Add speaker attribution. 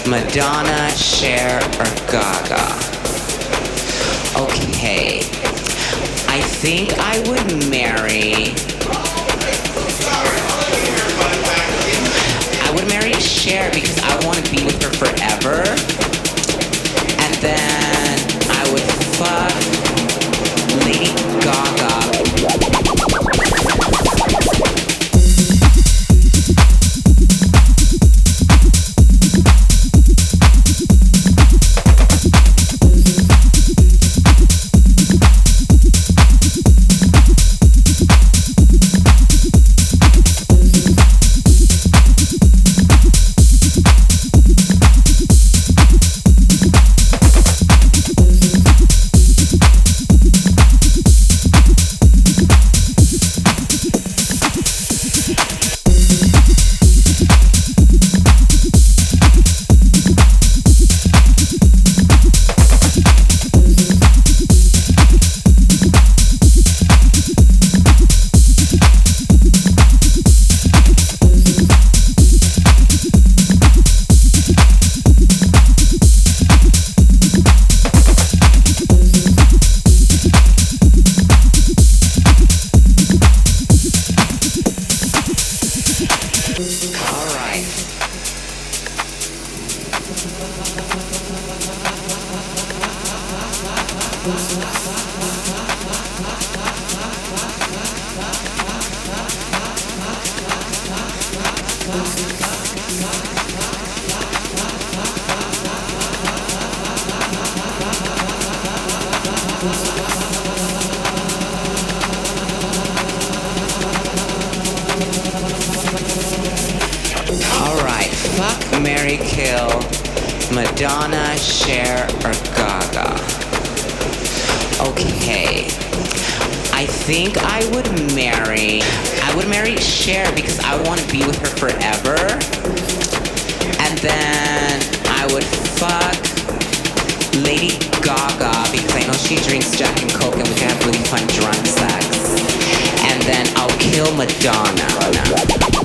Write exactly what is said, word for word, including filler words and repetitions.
Speaker 1: Madonna, Cher, or Gaga? Okay. I think I would marry... I would marry Cher because I want to be with her forever. And then I would fuck Lady Gaga. Alright, fuck, marry, kill Madonna, Cher, or Gaga. Okay. I think I would marry... I would marry Cher because I want to be with her forever. And then I would fuck Lady Gaga because I know she drinks Jack and Coke and we can have really fun drunk sex. And then I'll kill Madonna.